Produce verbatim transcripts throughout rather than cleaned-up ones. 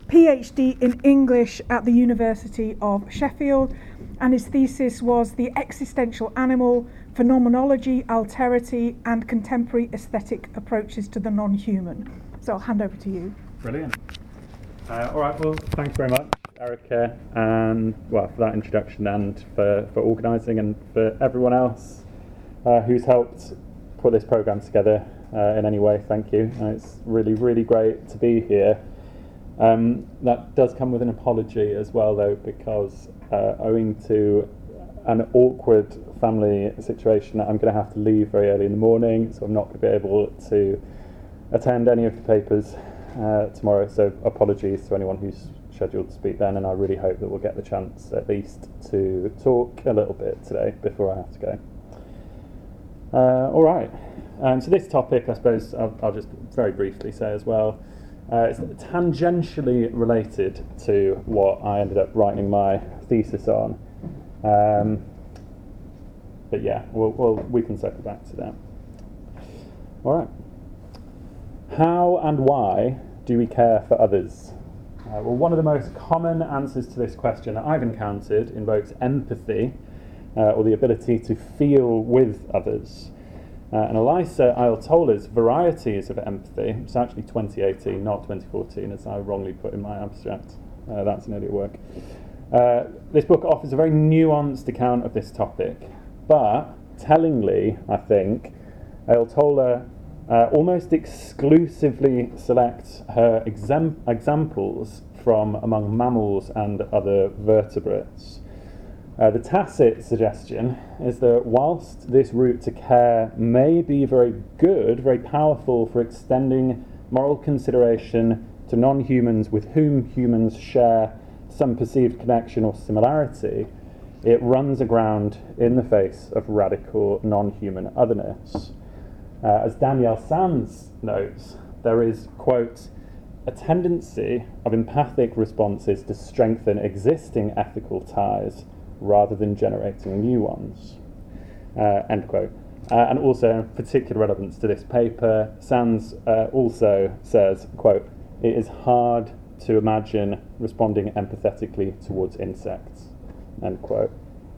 PhD in English at the University of Sheffield, and his thesis was The Existential Animal, Phenomenology, Alterity, and Contemporary Aesthetic Approaches to the Non-Human. So I'll hand over to you. Brilliant. Uh, all right, well, thanks very much, Erica, and well, for that introduction and for, for organising, and for everyone else uh, who's helped put this programme together uh, in any way. Thank you. Uh, it's really, really great to be here. Um, that does come with an apology as well, though, because uh, owing to an awkward family situation, I'm going to have to leave very early in the morning, so I'm not going to be able to attend any of the papers uh, tomorrow, so apologies to anyone who's scheduled to speak then, and I really hope that we'll get the chance at least to talk a little bit today before I have to go. Uh, all right, um, so this topic, I suppose I'll, I'll just very briefly say as well, uh, it's tangentially related to what I ended up writing my thesis on, um, but yeah, we'll, we'll, we can circle back to that. All right. How and why do we care for others? Uh, well, one of the most common answers to this question that I've encountered invokes empathy, uh, or the ability to feel with others. Uh, and Elisa Ayatolah's Varieties of Empathy, it's actually twenty eighteen, not twenty fourteen, as I wrongly put in my abstract. Uh, that's an earlier work. Uh, this book offers a very nuanced account of this topic, but tellingly, I think, Ayatollah Uh, almost exclusively selects her exam- examples from among mammals and other vertebrates. Uh, the tacit suggestion is that whilst this route to care may be very good, very powerful for extending moral consideration to non-humans with whom humans share some perceived connection or similarity, it runs aground in the face of radical non-human otherness. Uh, as Danielle Sands notes, there is, quote, a tendency of empathic responses to strengthen existing ethical ties rather than generating new ones, uh, end quote. Uh, and also, in particular relevance to this paper, Sands uh, also says, quote, it is hard to imagine responding empathetically towards insects, end quote.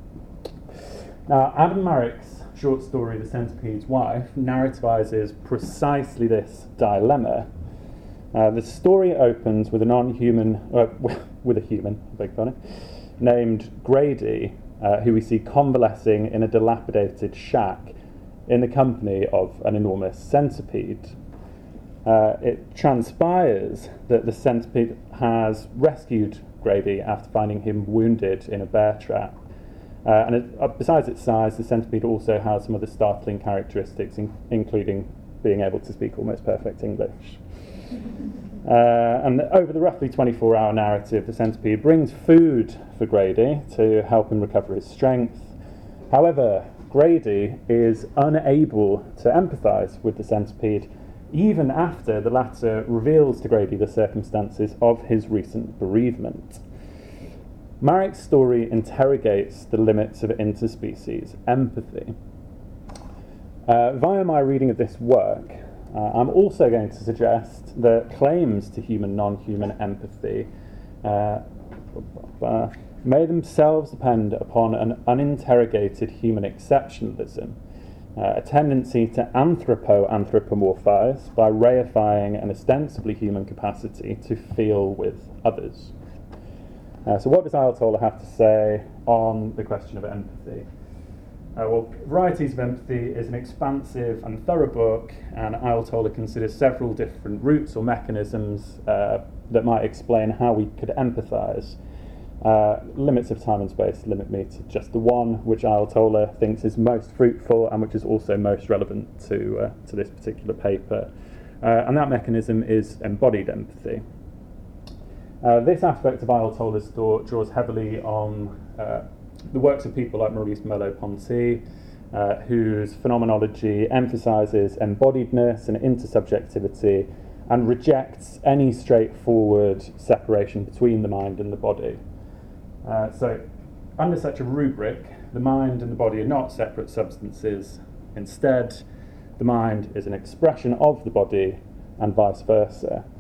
Now, Adam Marrick's short story, The Centipede's Wife, narrativizes precisely this dilemma. Uh, the story opens with a non-human, uh, with a human, I beg your pardon, named Grady, uh, who we see convalescing in a dilapidated shack in the company of an enormous centipede. Uh, it transpires that the centipede has rescued Grady after finding him wounded in a bear trap. Uh, and it, uh, besides its size, the centipede also has some other startling characteristics, in, including being able to speak almost perfect English. Uh, and over the roughly twenty-four hour narrative, the centipede brings food for Grady to help him recover his strength. However, Grady is unable to empathise with the centipede, even after the latter reveals to Grady the circumstances of his recent bereavement. Marrick's story interrogates the limits of interspecies empathy. Uh, via my reading of this work, uh, I'm also going to suggest that claims to human non-human empathy uh, uh, may themselves depend upon an uninterrogated human exceptionalism, uh, a tendency to anthropo-anthropomorphise by reifying an ostensibly human capacity to feel with others. Uh, so what does Ayatollah have to say on the question of empathy? Uh, well, Varieties of Empathy is an expansive and thorough book, and Ayatollah considers several different routes or mechanisms uh, that might explain how we could empathise. Uh, limits of time and space limit me to just the one, which Ayatollah thinks is most fruitful and which is also most relevant to, uh, to this particular paper. Uh, and that mechanism is embodied empathy. Uh, this aspect of Ayatollah's thought draws heavily on uh, the works of people like Maurice Merleau-Ponty, uh, whose phenomenology emphasises embodiedness and intersubjectivity and rejects any straightforward separation between the mind and the body. Uh, so, under such a rubric, the mind and the body are not separate substances. Instead, the mind is an expression of the body and vice versa.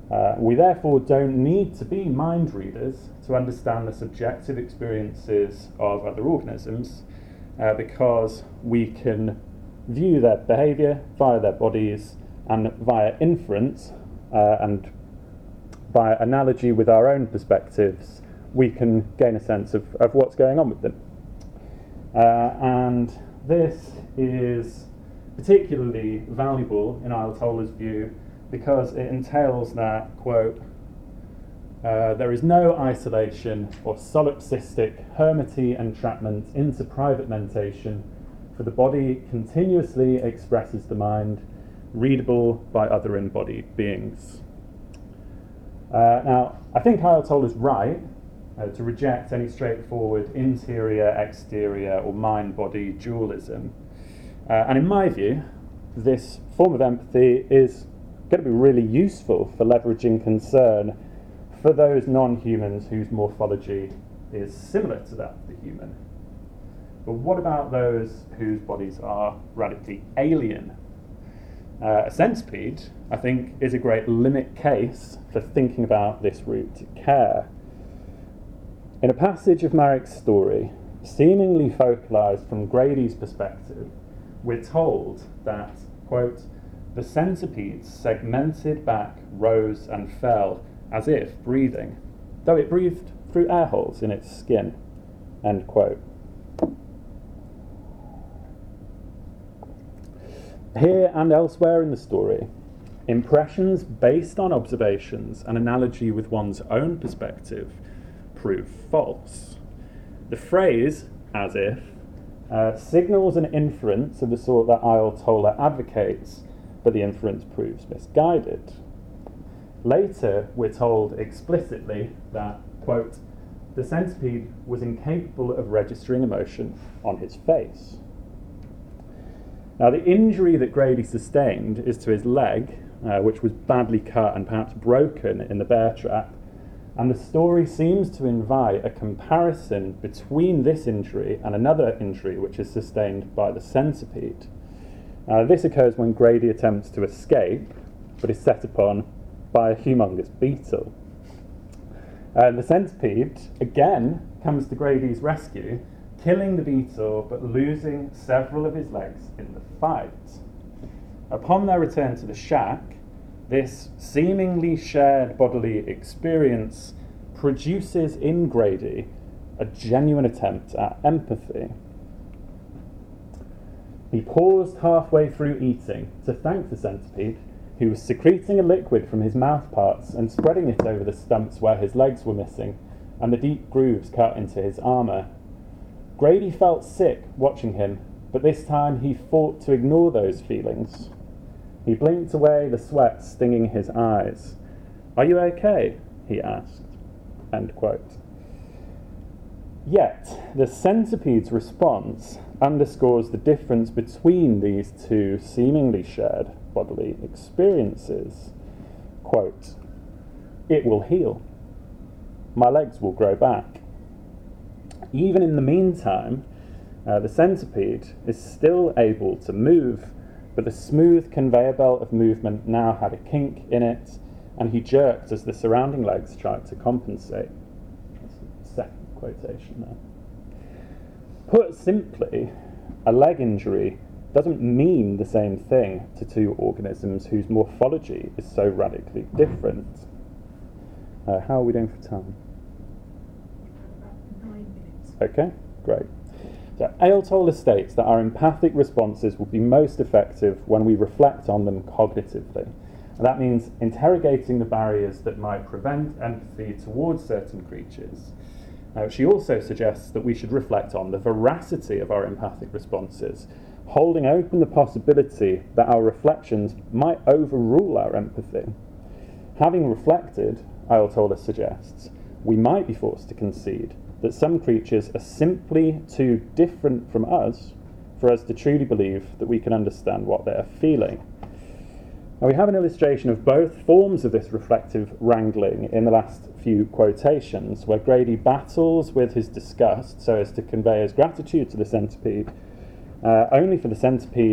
Uh, we therefore don't need to be mind readers to understand the subjective experiences of other organisms, uh, because we can view their behaviour via their bodies and via inference uh, and by analogy with our own perspectives, we can gain a sense of, of what's going on with them. Uh, and this is particularly valuable in Ayatollah's view because it entails that, quote, uh, there is no isolation or solipsistic hermity entrapment into private mentation, for the body continuously expresses the mind, readable by other embodied beings. Uh, now, I think Ayatollah's right uh, to reject any straightforward interior, exterior, or mind-body dualism. Uh, and in my view, this form of empathy is going to be really useful for leveraging concern for those non-humans whose morphology is similar to that of the human. But what about those whose bodies are radically alien? Uh, a centipede, I think, is a great limit case for thinking about this route to care. In a passage of Marek's story, seemingly focalised from Grady's perspective, we're told that, quote, the centipede segmented back, rose and fell as if breathing, though it breathed through air holes in its skin, end quote. Here and elsewhere in the story, impressions based on observations and analogy with one's own perspective prove false. The phrase, as if, uh, signals an inference of the sort that Ayatollah advocates, but the inference proves misguided. Later, we're told explicitly that, quote, the centipede was incapable of registering emotion on his face. Now, the injury that Grady sustained is to his leg, uh, which was badly cut and perhaps broken in the bear trap, and the story seems to invite a comparison between this injury and another injury which is sustained by the centipede. Uh, this occurs when Grady attempts to escape, but is set upon by a humongous beetle. Uh, the centipede, again, comes to Grady's rescue, killing the beetle but losing several of his legs in the fight. Upon their return to the shack, this seemingly shared bodily experience produces in Grady a genuine attempt at empathy. He paused halfway through eating to thank the centipede, who was secreting a liquid from his mouth parts and spreading it over the stumps where his legs were missing and the deep grooves cut into his armour. Grady felt sick watching him, but this time he fought to ignore those feelings. He blinked away the sweat stinging his eyes. "Are you okay?" he asked. End quote. Yet, the centipede's response underscores the difference between these two seemingly shared bodily experiences. Quote, "It will heal. My legs will grow back." Even in the meantime, uh, the centipede is still able to move, but the smooth conveyor belt of movement now had a kink in it, and he jerked as the surrounding legs tried to compensate. That's the second quotation there. Put simply, a leg injury doesn't mean the same thing to two organisms whose morphology is so radically different. Uh, how are we doing for time? Nine minutes. Okay, great. So Ayatollah states that our empathic responses will be most effective when we reflect on them cognitively. And that means interrogating the barriers that might prevent empathy towards certain creatures. Uh, she also suggests that we should reflect on the veracity of our empathic responses, holding open the possibility that our reflections might overrule our empathy. Having reflected, Ayatollah suggests, we might be forced to concede that some creatures are simply too different from us for us to truly believe that we can understand what they are feeling. Now, we have an illustration of both forms of this reflective wrangling in the last few quotations, where Grady battles with his disgust so as to convey his gratitude to the centipede, uh, only for the centipede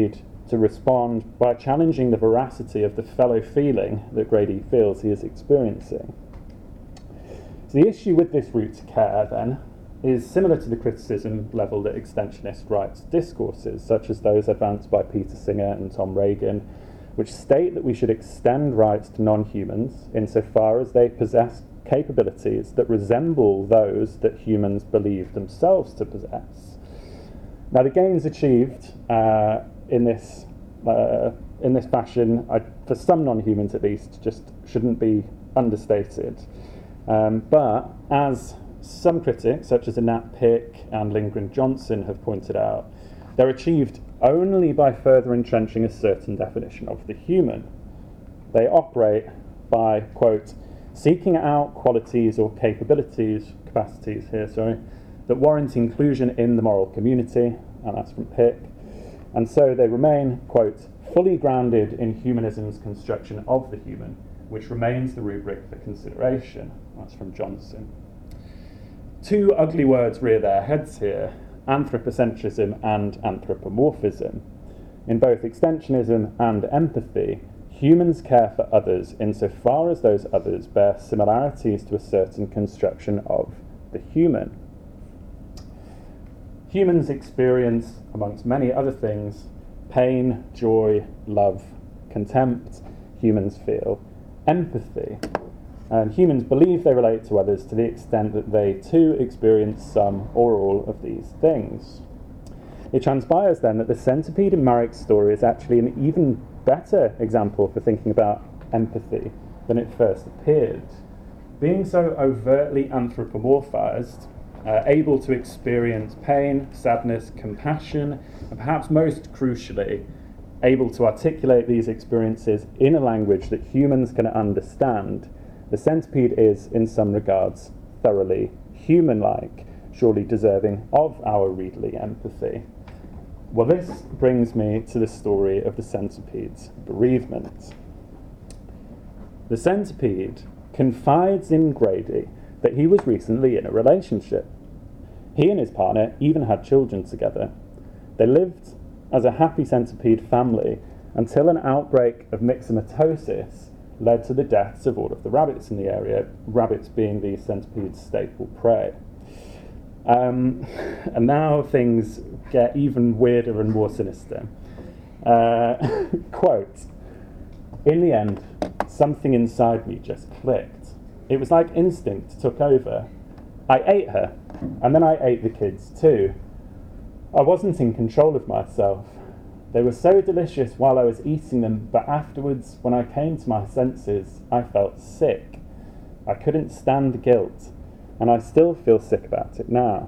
to respond by challenging the veracity of the fellow feeling that Grady feels he is experiencing. So the issue with this route to care, then, is similar to the criticism levelled at extensionist rights discourses, such as those advanced by Peter Singer and Tom Regan, which state that we should extend rights to non-humans insofar as they possess capabilities that resemble those that humans believe themselves to possess. Now, the gains achieved uh, in this uh, in this fashion, I, for some non-humans at least, just shouldn't be understated. Um, but as some critics, such as Anat Pick and Lindgren Johnson, have pointed out, they're achieved only by further entrenching a certain definition of the human. They operate by, quote, seeking out qualities or capabilities, capacities here, sorry, that warrant inclusion in the moral community, and that's from Pick, and so they remain, quote, fully grounded in humanism's construction of the human, which remains the rubric for consideration. That's from Johnson. Two ugly words rear their heads here, anthropocentrism and anthropomorphism. In both extensionism and empathy, humans care for others insofar as those others bear similarities to a certain construction of the human. Humans experience, amongst many other things, pain, joy, love, contempt. Humans feel empathy. And humans believe they relate to others to the extent that they too experience some or all of these things. It transpires then that the centipede in Marek's story is actually an even better example for thinking about empathy than it first appeared. Being so overtly anthropomorphized, uh, able to experience pain, sadness, compassion, and perhaps most crucially, able to articulate these experiences in a language that humans can understand, the centipede is, in some regards, thoroughly human-like, surely deserving of our readerly empathy. Well, this brings me to the story of the centipede's bereavement. The centipede confides in Grady that he was recently in a relationship. He and his partner even had children together. They lived as a happy centipede family until an outbreak of myxomatosis led to the deaths of all of the rabbits in the area, rabbits being the centipede's staple prey. Um, and now things get even weirder and more sinister. Uh, quote, in the end, something inside me just clicked. It was like instinct took over. I ate her, and then I ate the kids too. I wasn't in control of myself. They were so delicious while I was eating them, but afterwards, when I came to my senses, I felt sick. I couldn't stand guilt, and I still feel sick about it now.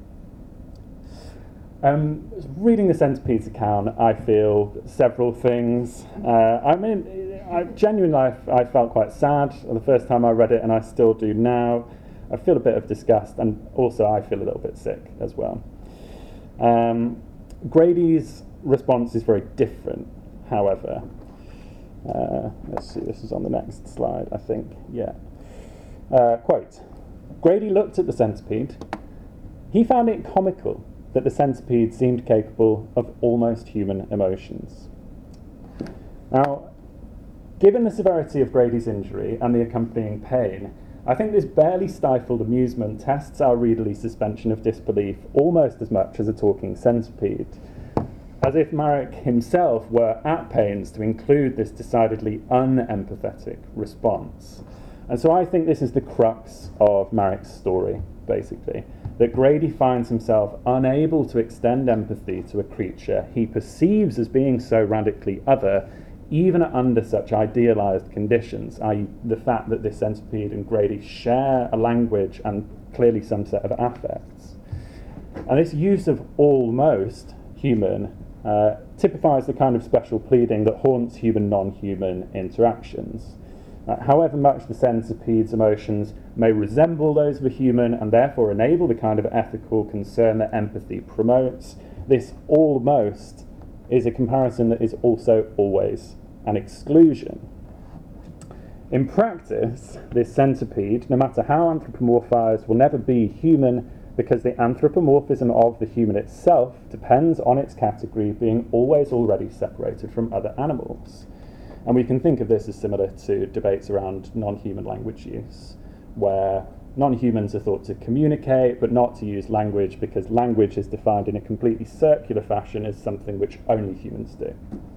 Um, reading the centipede's account, I feel several things. Uh, I mean, I, genuinely, I, I felt quite sad the first time I read it, and I still do now. I feel a bit of disgust, and also I feel a little bit sick as well. Um, Grady's response is very different, however. Uh, let's see, this is on the next slide, I think. Yeah. Uh, quote, Grady looked at the centipede. He found it comical that the centipede seemed capable of almost human emotions. Now, given the severity of Grady's injury and the accompanying pain, I think this barely stifled amusement tests our readerly suspension of disbelief almost as much as a talking centipede, as if Marek himself were at pains to include this decidedly unempathetic response. And so I think this is the crux of Marek's story, basically, that Grady finds himself unable to extend empathy to a creature he perceives as being so radically other, even under such idealized conditions, that is the fact that this centipede and Grady share a language and clearly some set of affects. And this use of almost human uh, typifies the kind of special pleading that haunts human non-human interactions. Uh, however much the centipede's emotions may resemble those of a human and therefore enable the kind of ethical concern that empathy promotes, this almost is a comparison that is also always an exclusion. In practice, this centipede, no matter how anthropomorphized, will never be human because the anthropomorphism of the human itself depends on its category being always already separated from other animals. And we can think of this as similar to debates around non-human language use, where non-humans are thought to communicate but not to use language because language is defined in a completely circular fashion as something which only humans do.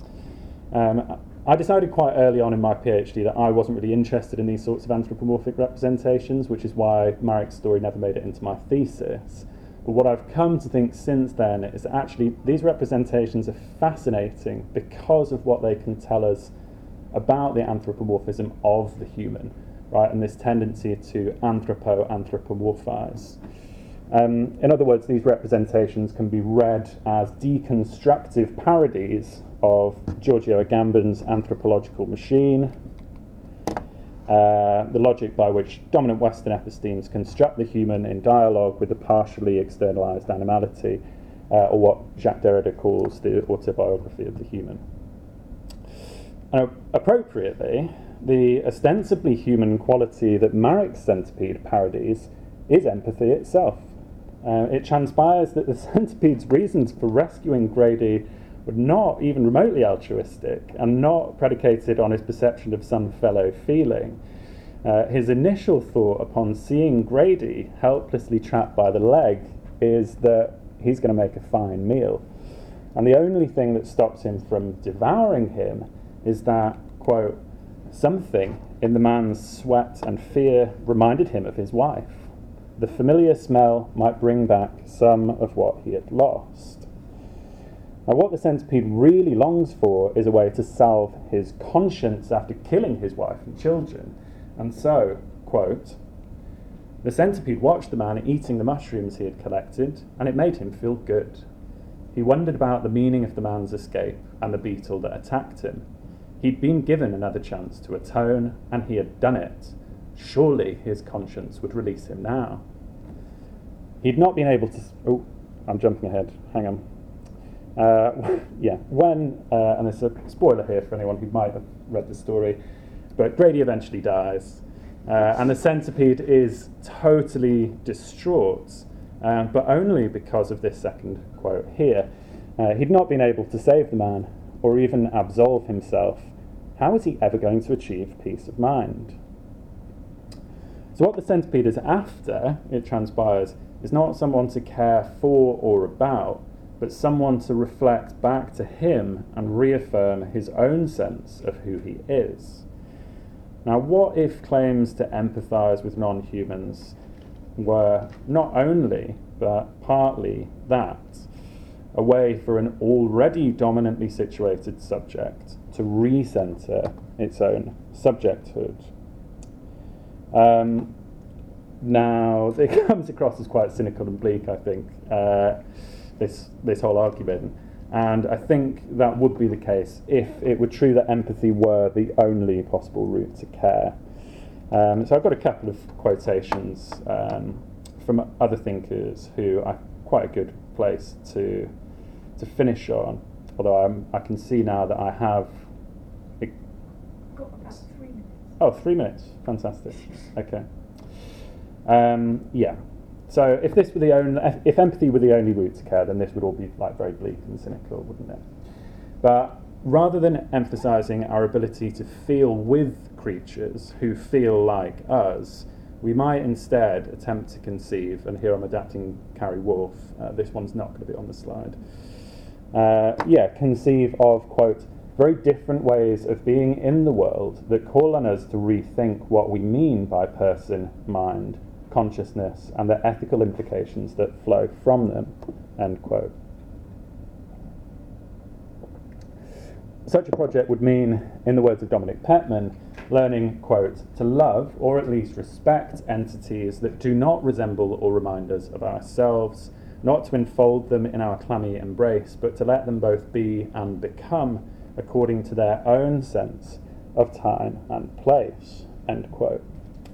Um, I decided quite early on in my PhD that I wasn't really interested in these sorts of anthropomorphic representations, which is why Marek's story never made it into my thesis. But what I've come to think since then is that actually these representations are fascinating because of what they can tell us about the anthropomorphism of the human, right, and this tendency to anthropo-anthropomorphize. Um, in other words, these representations can be read as deconstructive parodies of Giorgio Agamben's anthropological machine, uh, the logic by which dominant Western epistemes construct the human in dialogue with the partially externalized animality, uh, or what Jacques Derrida calls the autobiography of the human. And appropriately, the ostensibly human quality that Marek's centipede parodies is empathy itself. Uh, it transpires that the centipede's reasons for rescuing Grady were not even remotely altruistic and not predicated on his perception of some fellow feeling. Uh, his initial thought upon seeing Grady helplessly trapped by the leg is that he's going to make a fine meal. And the only thing that stops him from devouring him is that, quote, something in the man's sweat and fear reminded him of his wife. The familiar smell might bring back some of what he had lost. Now, what the centipede really longs for is a way to salve his conscience after killing his wife and children. And so, quote, the centipede watched the man eating the mushrooms he had collected, and it made him feel good. He wondered about the meaning of the man's escape and the beetle that attacked him. He'd been given another chance to atone, and he had done it. Surely his conscience would release him now. He'd not been able to... Oh, I'm jumping ahead. Hang on. Uh, yeah, when... Uh, and there's a spoiler here for anyone who might have read the story, but Grady eventually dies, uh, and the centipede is totally distraught, uh, but only because of this second quote here. Uh, he'd not been able to save the man, or even absolve himself. How was he ever going to achieve peace of mind? So what the centipede is after, it transpires, is not someone to care for or about, but someone to reflect back to him and reaffirm his own sense of who he is. Now, what if claims to empathise with non-humans were not only, but partly that, a way for an already dominantly situated subject to recenter its own subjecthood? Um, now, it comes across as quite cynical and bleak, I think, uh, this this whole argument. And I think that would be the case if it were true that empathy were the only possible route to care. Um, so I've got a couple of quotations um, from other thinkers who are quite a good place to to finish on, although I'm, I can see now that I have... Got about three minutes. Oh, three minutes. Fantastic. Okay. Um, yeah. So if this were the only, if empathy were the only route to care, then this would all be like very bleak and cynical, wouldn't it? But rather than emphasising our ability to feel with creatures who feel like us, we might instead attempt to conceive, and here I'm adapting Carrie Wolf, uh, this one's not going to be on the slide, uh, yeah, conceive of, quote, very different ways of being in the world that call on us to rethink what we mean by person, mind, consciousness, and the ethical implications that flow from them, end quote. Such a project would mean, in the words of Dominic Petman, learning, quote, to love or at least respect entities that do not resemble or remind us of ourselves, not to enfold them in our clammy embrace, but to let them both be and become according to their own sense of time and place, end quote.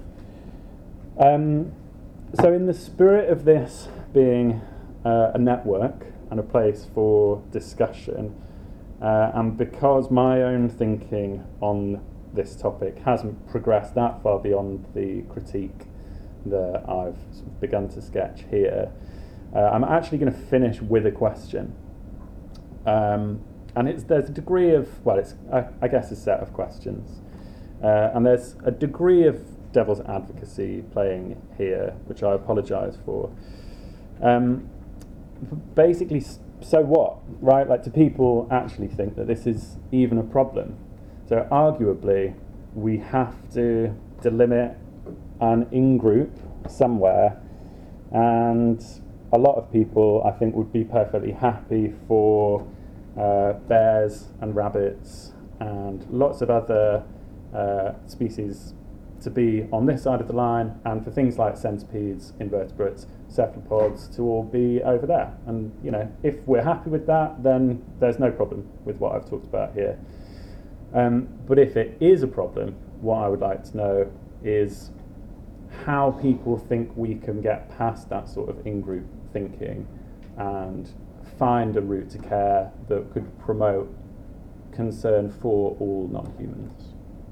Um, so in the spirit of this being uh, a network and a place for discussion, uh, and because my own thinking on this topic hasn't progressed that far beyond the critique that I've sort of begun to sketch here, uh, I'm actually going to finish with a question. Um, and it's there's a degree of, well, it's I, I guess a set of questions. Uh, and there's a degree of devil's advocacy playing here, which I apologise for. Um, basically, so what, right? Like, do people actually think that this is even a problem? So arguably, we have to delimit an in-group somewhere, and a lot of people, I think, would be perfectly happy for uh, bears and rabbits and lots of other uh, species to be on this side of the line, and for things like centipedes, invertebrates, cephalopods to all be over there. And, you know, if we're happy with that, then there's no problem with what I've talked about here. Um, but if it is a problem, what I would like to know is how people think we can get past that sort of in-group thinking and find a route to care that could promote concern for all non-humans.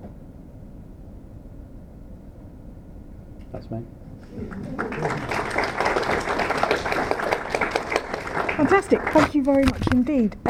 That's me. Fantastic. Thank you very much indeed.